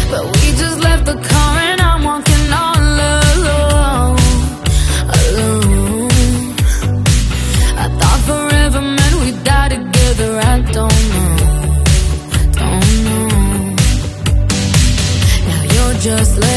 but we just left the car and I'm walking all alone, alone. I thought forever meant we'd die together. I don't know, don't know. Now you're just